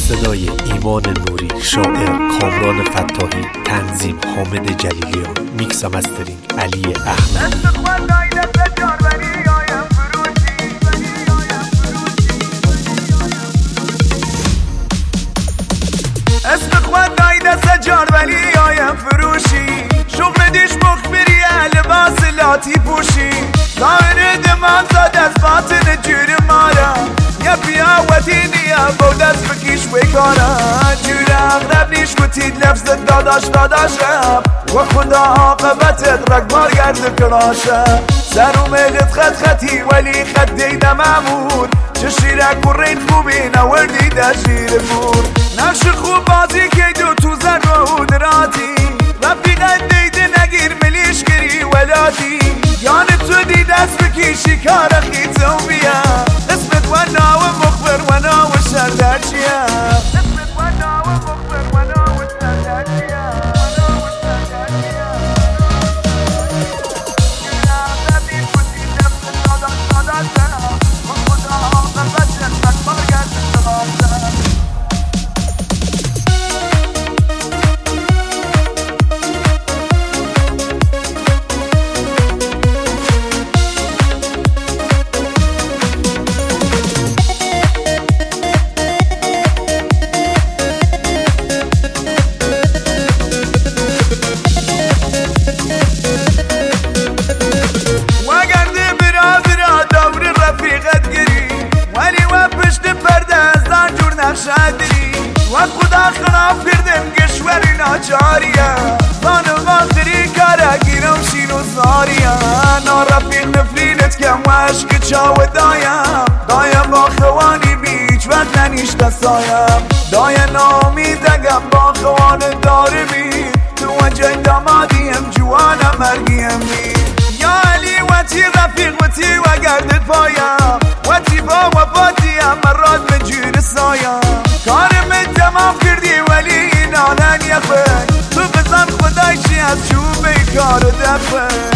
صدای ایمان نوری، شاعر کامران فتاحی، تنظیم حامد جلیلیان، میکس و مسترینگ علی احمدی. اسم خود دای دست جان ولی آیم فروشی، شغل دیش مخبری لباس لاتی پوشی، ظاهر دمان زاد از باطن جور مارا، یا پیاوتی نیا با دست بکیش بکارا، جور اغرب نیش کتید لفظ داداش رب و خدا عاقبتت رگبار گرد کراشا، سر و ملت خطی ولی خط دیده ممون، چه شیرک و رین خوبی نوردی در شیر بور، نقش خوب بازی که دو تو زن و دراتی، رفیقت دیده نگیر ملیش گری ولاتی، یان تو دی دست بکیشی کار خیتو بیا، اسمت و ناو مخبر و ناو شردر چیا، اسمت و ناو مخبر و ناو شردر چیا، و خدا خلاف کردم گشوری ناچاریه زانو آخری کارا گیرم شین و زاریا نارفیق نفرینت کم و عشق چاو دایم با خوانی بیچ وقت ننیشت سایم دایم نامیدگم با خوان داره بی تو وجه دامادیم جوانم مرگیم بی یا علی وطی رفیق وطی و گردت پایم وطی با وفاتیم مراد به جور سایم کارم تمام کردی ولی این آنن یخه تو بزن خدای چی از چوبه کار دفه